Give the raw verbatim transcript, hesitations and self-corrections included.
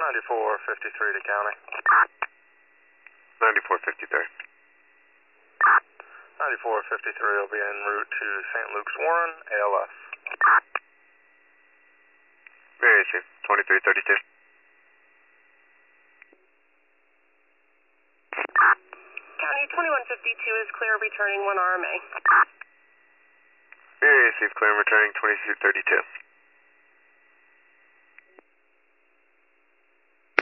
ninety-four fifty-three to county. ninety-four fifty-three. ninety-four fifty-three will be en route to Saint Luke's Warren, A L S. Very issue, twenty-three thirty-two. County twenty-one fifty-two is clear, returning one R M A. Very issue, clear, returning twenty-two thirty-two.